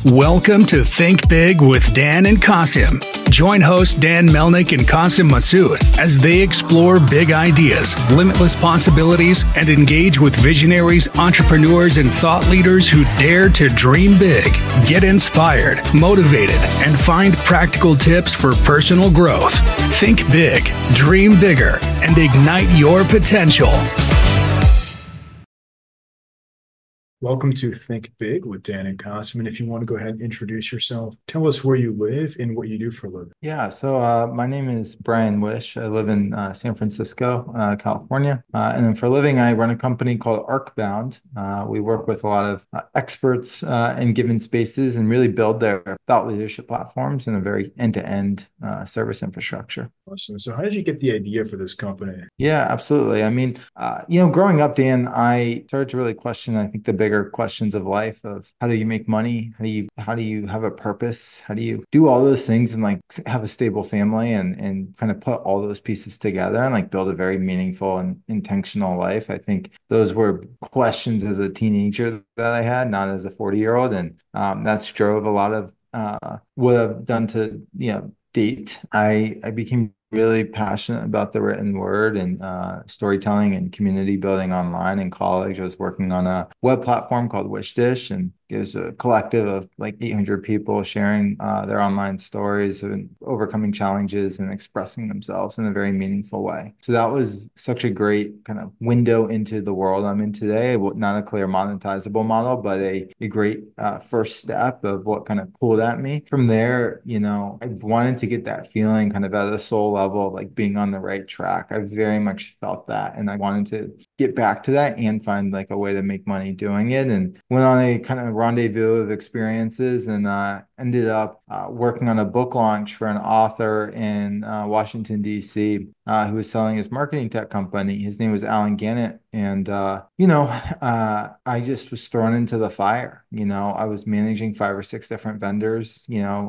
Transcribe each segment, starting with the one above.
Welcome to Think Big with Dan and Qasim. Join host Dan Melnick and Qasim Masood as they explore big ideas, limitless possibilities, and engage with visionaries, entrepreneurs, and thought leaders who dare to dream big, get inspired, motivated, and find practical tips for personal growth. Think big, dream bigger, and ignite your potential. Welcome to Think Big with Dan and Qasim. And if you want to go ahead and introduce yourself, tell us where you live and what you do for a living. My name is Brian Wish. I live in San Francisco, California. And then for a living, I run a company called Arcbound. We work with a lot of experts in given spaces and really build their thought leadership platforms in a very end-to-end service infrastructure. Awesome. So how did you get the idea for this company? Yeah, absolutely. Growing up, Dan, I started to really question, I think, the bigger questions of life of how do you make money? How do you have a purpose? How do you do all those things and like have a stable family and kind of put all those pieces together and like build a very meaningful and intentional life? I think those were questions as a teenager that I had, not as a 40-year-old. And that's drove a lot of what I've done to, date. I became really passionate about the written word and storytelling and community building online in college. I was working on a web platform called WishDish, and it was a collective of like 800 people sharing their online stories and overcoming challenges and expressing themselves in a very meaningful way. So that was such a great kind of window into the world I'm in today. Not a clear monetizable model, but a great first step of what kind of pulled at me. From there, I wanted to get that feeling kind of at a soul level of like being on the right track. I very much felt that, and I wanted to get back to that and find like a way to make money doing it, and went on a kind of rendezvous of experiences and ended up working on a book launch for an author in Washington, D.C. Who was selling his marketing tech company. His name was Alan Gannett. And, I just was thrown into the fire. I was managing 5 or 6 different vendors,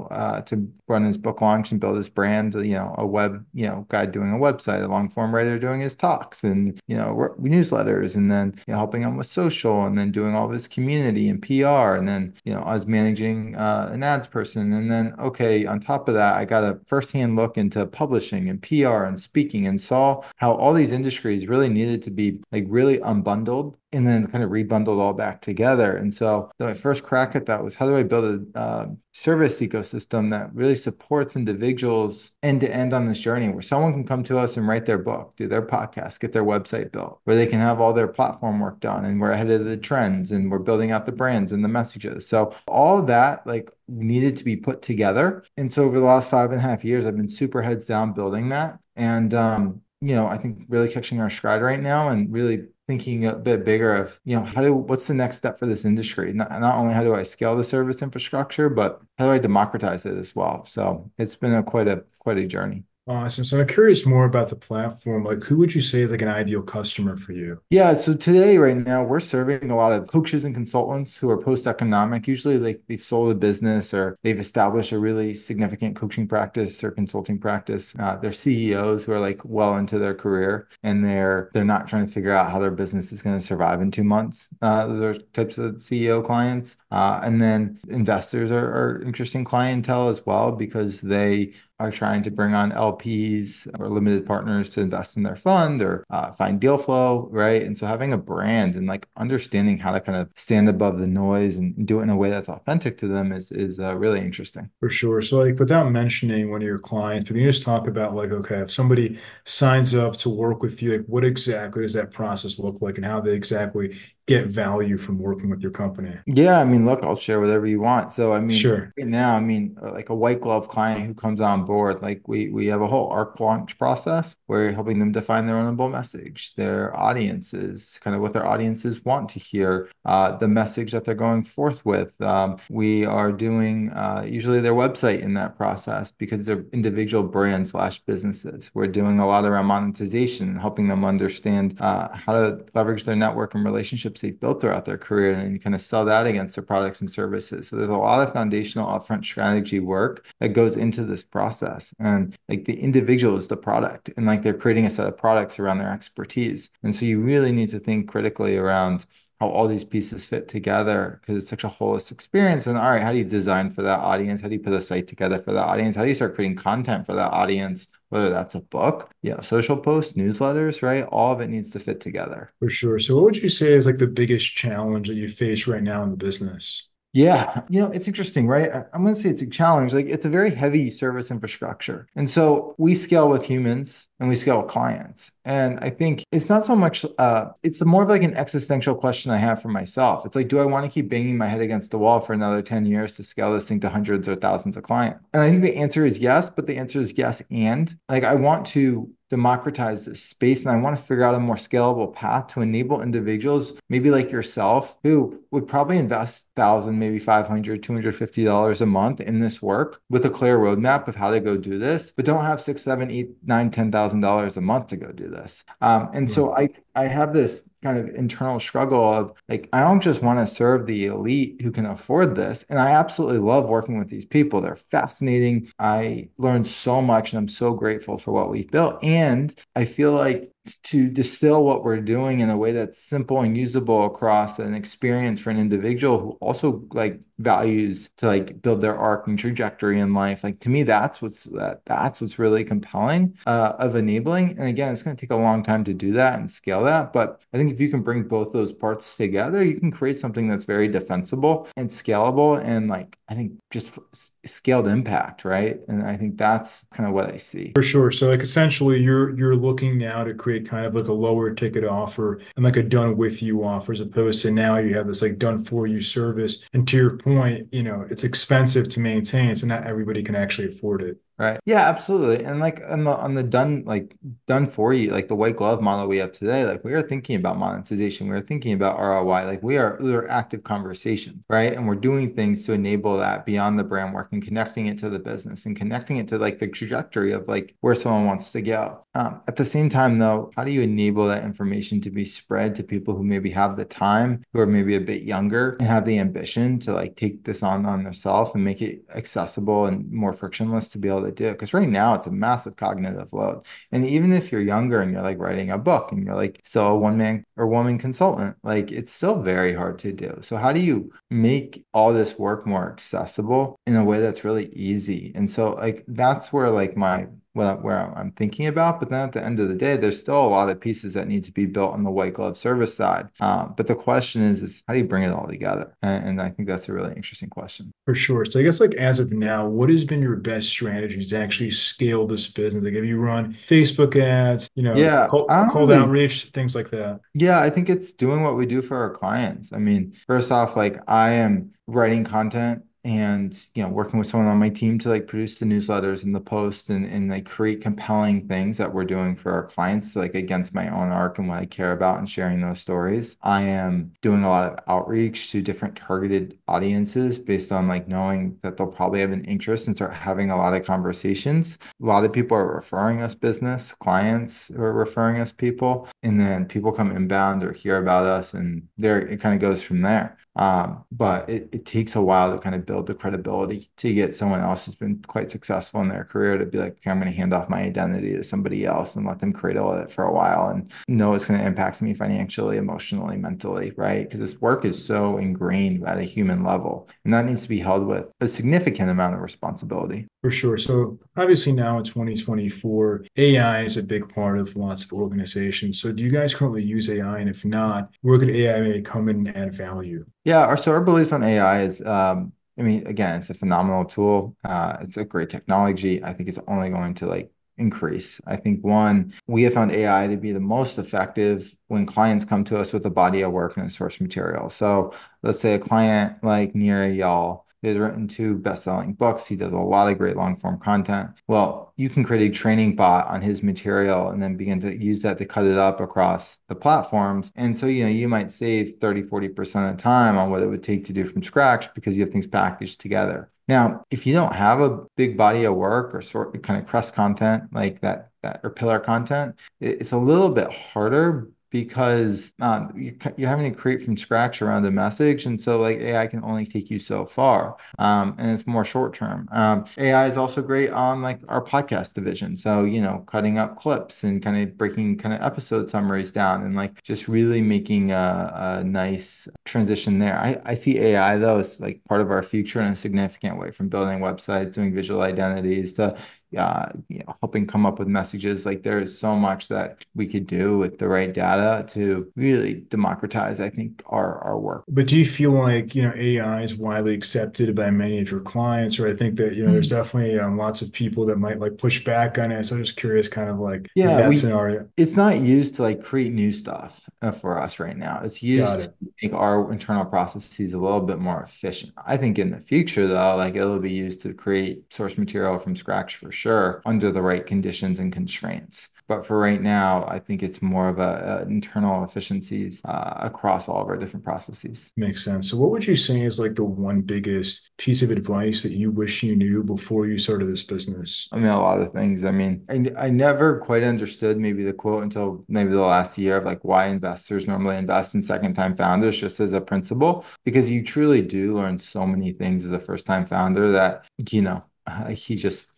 to run his book launch and build his brand, a web, guy doing a website, a long form writer doing his talks and, newsletters, and then, helping him with social, and then doing all of his community and PR. And then, I was managing an ads person. And then, okay, on top of that, I got a firsthand look into publishing and PR and speaking, and saw how all these industries really needed to be like really unbundled and then kind of rebundled all back together. And so my first crack at that was, how do I build a service ecosystem that really supports individuals end to end on this journey, where someone can come to us and write their book, do their podcast, get their website built, where they can have all their platform work done, and we're ahead of the trends, and we're building out the brands and the messages. So all of that like needed to be put together. And so over the last 5.5 years, I've been super heads down building that. And, I think really catching our stride right now and really thinking a bit bigger of, what's the next step for this industry? Not only how do I scale the service infrastructure, but how do I democratize it as well? So it's been quite a journey. Awesome. So I'm curious more about the platform. Like, who would you say is like an ideal customer for you? Yeah. So today, right now, we're serving a lot of coaches and consultants who are post-economic. Usually they've sold a business or they've established a really significant coaching practice or consulting practice. They're CEOs who are like well into their career, and they're not trying to figure out how their business is going to survive in 2 months. Those are types of CEO clients. And then investors are interesting clientele as well, because they are trying to bring on LPs or limited partners to invest in their fund or find deal flow, right? And so having a brand and like understanding how to kind of stand above the noise and do it in a way that's authentic to them is really interesting. For sure. So like, without mentioning one of your clients, can you just talk about like, okay, if somebody signs up to work with you, like what exactly does that process look like, and how they exactly get value from working with your company? Yeah, look, I'll share whatever you want. So, Sure. right now, like a white glove client who comes on board, like we have a whole ARC launch process where you're helping them define their ownable message, their audiences, kind of what their audiences want to hear, the message that they're going forth with. We are doing usually their website in that process, because they're individual brands / businesses. We're doing a lot around monetization, helping them understand how to leverage their network and relationships they've built throughout their career, and you kind of sell that against their products and services. So there's a lot of foundational upfront strategy work that goes into this process. And like the individual is the product, and like they're creating a set of products around their expertise. And so you really need to think critically around how all these pieces fit together because it's such a holistic experience. And all right, how do you design for that audience? How do you put a site together for that audience? How do you start creating content for that audience? Whether that's a book, social posts, newsletters, right? All of it needs to fit together. For sure. So what would you say is like the biggest challenge that you face right now in the business? Yeah, it's interesting, right? I'm going to say it's a challenge. Like it's a very heavy service infrastructure. And so we scale with humans and we scale with clients. And I think it's not so much, it's more of like an existential question I have for myself. It's like, do I want to keep banging my head against the wall for another 10 years to scale this thing to hundreds or thousands of clients? And I think the answer is yes, but the answer is yes. And like, I want to democratize this space and I want to figure out a more scalable path to enable individuals maybe like yourself who would probably invest 1,000 maybe 500 $250 a month in this work with a clear roadmap of how to go do this but don't have six seven eight nine $10,000 a month to go do this and Right. so I have this kind of internal struggle of like, I don't just want to serve the elite who can afford this. And I absolutely love working with these people. They're fascinating. I learned so much and I'm so grateful for what we've built. And I feel like to distill what we're doing in a way that's simple and usable across an experience for an individual who also like values to like build their arc and trajectory in life. Like to me, that's what's really compelling of enabling. And again, it's going to take a long time to do that and scale that. But I think if you can bring both those parts together, you can create something that's very defensible and scalable and like I think just scaled impact, right? And I think that's kind of what I see. For sure. So like essentially you're looking now to create kind of like a lower ticket offer and like a done with you offer as opposed to now you have this like done for you service. And to your point, it's expensive to maintain, so not everybody can actually afford it. Right. Yeah, absolutely. And like on the done for you, like the white glove model we have today, like we are thinking about monetization, we are thinking about ROI, like they're active conversations, right? And we're doing things to enable that beyond the brand work and connecting it to the business and connecting it to like the trajectory of like where someone wants to go. At the same time, though, how do you enable that information to be spread to people who maybe have the time, who are maybe a bit younger and have the ambition to like take this on themselves and make it accessible and more frictionless to be able to do it? Because right now it's a massive cognitive load. And even if you're younger and you're like writing a book and you're like still a one man or woman consultant, like it's still very hard to do. So how do you make all this work more accessible in a way that's really easy? And so like that's where like where I'm thinking about. But then at the end of the day, there's still a lot of pieces that need to be built on the white glove service side. But the question is how do you bring it all together? And I think that's a really interesting question. For sure. So I guess like as of now, what has been your best strategies to actually scale this business? Like have you run Facebook ads, Yeah, I don't cold really. outreach, things like that? Yeah, I think it's doing what we do for our clients. I mean, first off, like I am writing content and working with someone on my team to like produce the newsletters and the posts and like create compelling things that we're doing for our clients, like against my own arc and what I care about and sharing those stories. I am doing a lot of outreach to different targeted audiences based on like knowing that they'll probably have an interest and start having a lot of conversations. A lot of people are referring us business, clients who are referring us people, and then people come inbound or hear about us, and there it kind of goes from there. But it takes a while to kind of build the credibility to get someone else who's been quite successful in their career to be like, okay, I'm going to hand off my identity to somebody else and let them cradle it for a while and know it's going to impact me financially, emotionally, mentally, right? Because this work is so ingrained at a human level, and that needs to be held with a significant amount of responsibility. For sure. So obviously now in 2024, AI is a big part of lots of organizations. So do you guys currently use AI? And if not, where could AI may come in and add value? Yeah, our beliefs on AI is, I mean, again, it's a phenomenal tool. It's a great technology. I think it's only going to like increase. I think one, we have found AI to be the most effective when clients come to us with a body of work and a source material. So let's say a client like Nir Eyal has written two best-selling books. He does a lot of great long-form content. Well, you can create a training bot on his material and then begin to use that to cut it up across the platforms. And so, you might save 30, 40% of the time on what it would take to do from scratch because you have things packaged together. Now, if you don't have a big body of work or sort of kind of crest content like that or pillar content, it's a little bit harder. because you're having to create from scratch around a message. And so like AI can only take you so far. And it's more short term. AI is also great on like our podcast division. So, cutting up clips and kind of breaking kind of episode summaries down and like just really making a nice transition there. I see AI though as like part of our future in a significant way, from building websites, doing visual identities to helping come up with messages. Like there is so much that we could do with the right data to really democratize, I think, our work. But do you feel like, AI is widely accepted by many of your clients? Or I think that, there's definitely lots of people that might like push back on it. So I'm just curious, kind of like Yeah, that scenario. it's not used to like create new stuff for us right now. It's Got used to it. make our internal processes a little bit more efficient. I think in the future, though, like it'll be used to create source material from scratch for sure, under the right conditions and constraints. But for right now, I think it's more of a internal efficiencies across all of our different processes. Makes sense. So what would you say is like the one biggest piece of advice that you wish you knew before you started this business? I mean, a lot of things. I mean, I never quite understood maybe the quote until maybe the last year of like why investors normally invest in second-time founders just as a principle, because you truly do learn so many things as a first-time founder that, he just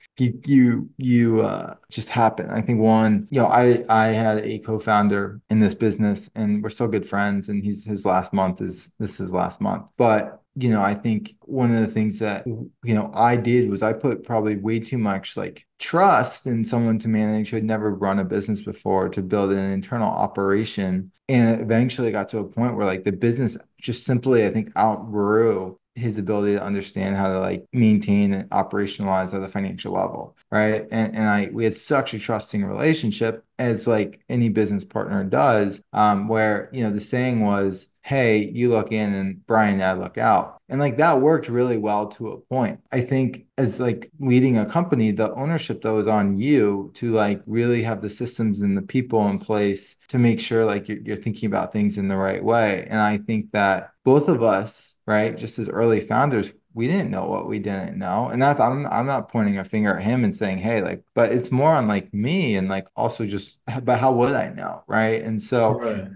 you just happen. I think one, I had a co-founder in this business and we're still good friends, and his last month is this is last month. But I think one of the things that, I did was I put probably way too much like trust in someone to manage who had never run a business before, to build an internal operation. And eventually got to a point where like the business just simply, I think, outgrew his ability to understand how to like maintain and operationalize at a financial level. Right. And we had such a trusting relationship, as like any business partner does, where, the saying was, hey, you look in and Brian, I look out. And like that worked really well to a point. I think as like leading a company, the ownership though is on you to like really have the systems and the people in place to make sure like you're thinking about things in the right way. And I think that both of us, right, just as early founders, we didn't know what we didn't know. And that's, I'm not pointing a finger at him and saying, hey, like, but it's more on like me and like also just, but how would I know? Right. And so Right.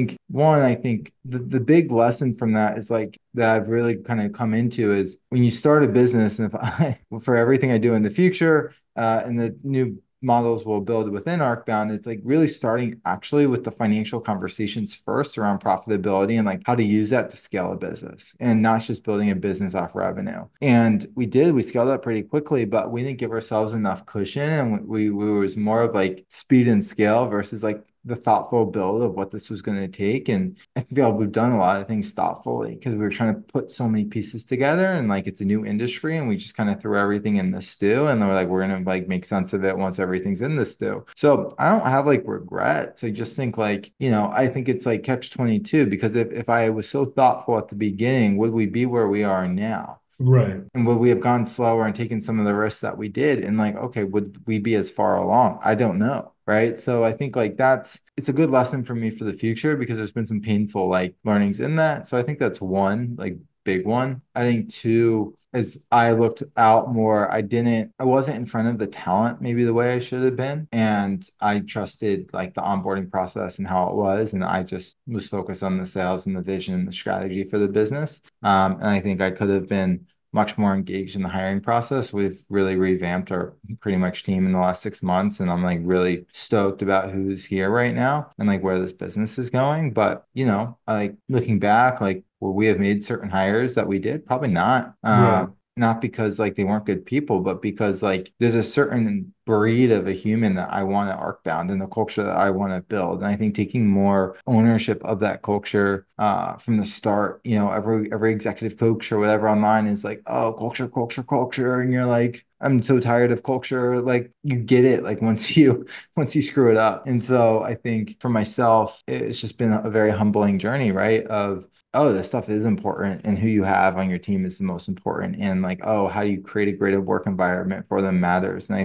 I think the big lesson from that is like that I've really kind of come into is when you start a business, and if I, for everything I do in the future, and the new models we'll build within Arcbound, it's like really starting actually with the financial conversations first around profitability and like how to use that to scale a business, and not just building a business off revenue. And we scaled up pretty quickly, but we didn't give ourselves enough cushion. And we was more of like speed and scale versus like the thoughtful build of what this was going to take. And I think that we've done a lot of things thoughtfully because we were trying to put so many pieces together, and like it's a new industry and we just kind of threw everything in the stew, and then we're going to like make sense of it once everything's in the stew. So I don't have like regrets. I just think like, I think it's like catch 22, because if I was so thoughtful at the beginning, would we be where we are now? Right. And would we have gone slower and taken some of the risks that we did? And like, okay, would we be as far along? I don't know. Right. So I think like it's a good lesson for me for the future, because there's been some painful like learnings in that. So I think that's one like big one. I think two, as I looked out more, I wasn't in front of the talent maybe the way I should have been. And I trusted like the onboarding process and how it was. And I just was focused on the sales and the vision and the strategy for the business. And I think I could have been much more engaged in the hiring process. We've really revamped our pretty much team in the last 6 months. And I'm like really stoked about who's here right now and like where this business is going. But, I like looking back, like, will we have made certain hires that we did? Probably not. Right. Not because like they weren't good people, but because like there's a certain breed of a human that I want at Arcbound and the culture that I want to build. And I think taking more ownership of that culture from the start, every executive coach or whatever online is like, oh, culture, culture, culture. And you're like, I'm so tired of culture. Like you get it like once you screw it up. And so I think for myself, it's just been a very humbling journey, right? Of, oh, this stuff is important, and who you have on your team is the most important. And like, oh, how do you create a great work environment for them matters. And I think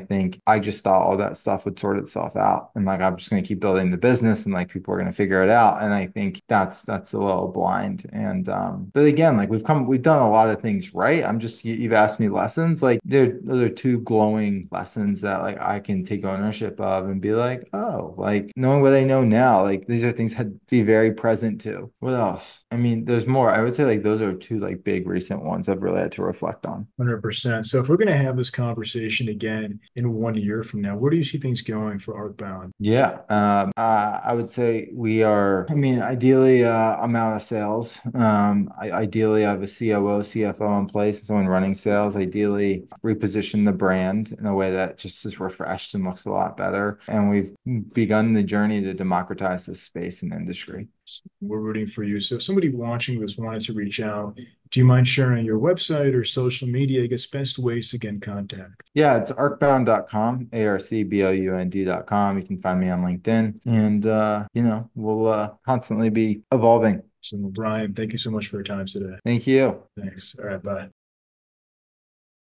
I just thought all that stuff would sort itself out, and like I'm just going to keep building the business, and like people are going to figure it out. And I think that's a little blind. And but again, like we've done a lot of things right. You've asked me lessons. Like those are two glowing lessons that like I can take ownership of and be like, oh, like knowing what I know now, like these are things I'd be very present to. What else? I mean, there's more. I would say like those are two like big recent ones I've really had to reflect on. 100%. So if we're going to have this conversation again in 1 year from now, where do you see things going for Arcbound? Yeah, I would say we are. I mean, ideally, I'm out of sales. Ideally, I have a COO, CFO in place, and someone running sales. Ideally, reposition the brand in a way that just is refreshed and looks a lot better. And we've begun the journey to democratize this space and industry. We're rooting for you. So if somebody watching this wanted to reach out, do you mind sharing your website or social media? I guess best ways to get in contact. Yeah, it's arcbound.com, arcbound.com. You can find me on LinkedIn, and we'll constantly be evolving. So Brian, thank you so much for your time today. Thank you. Thanks. All right, bye.